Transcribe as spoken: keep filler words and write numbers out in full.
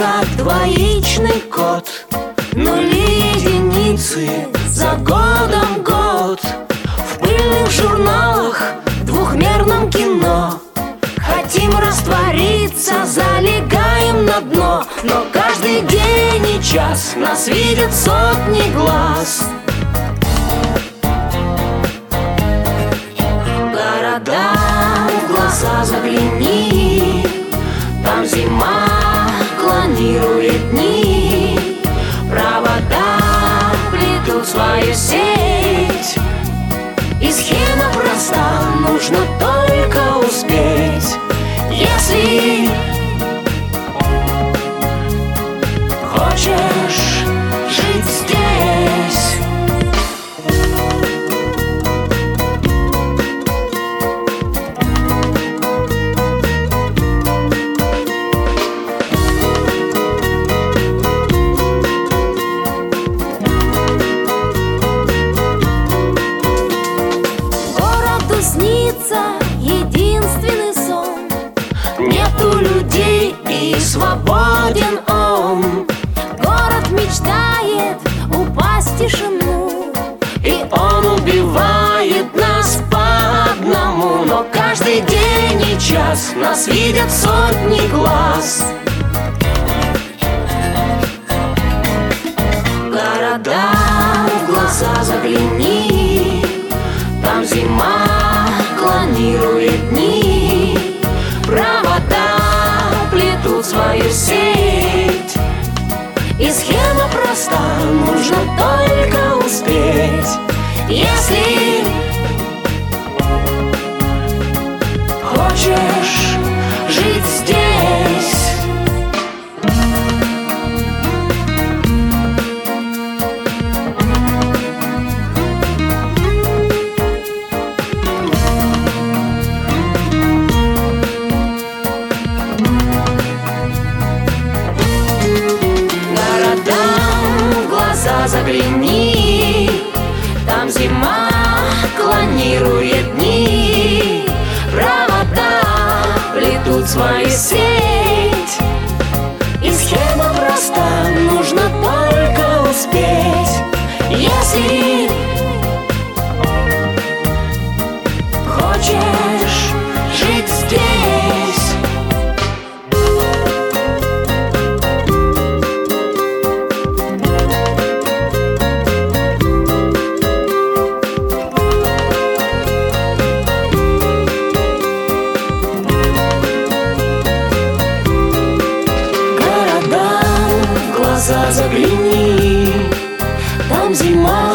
как двоичный код. Нули, единицы, за годом год. В пыльных журналах, в двухмерном кино хотим раствориться, залегаем на дно. Но каждый день и час нас видят сотни глаз. Города, в глаза загляни, там зима клонирует дни. Провода плетут свою сеть, и схема проста, нужно только успеть. Если хочешь жить здесь, снится единственный сон. Нету людей и свободен он. Город мечтает упасть в тишину, и он убивает нас по одному. Но каждый день и час нас видят сотни глаз. Города, в глаза загляни, там зима клонирует дни. Провода плетут свою сеть, и схема проста, нужно только успеть. Если хочешь жить здесь, загляни, там зима клонирует дни. Провода плетут свою сеть, и схема проста, нужно только успеть. Если хочешь жить здесь, загляни, там зима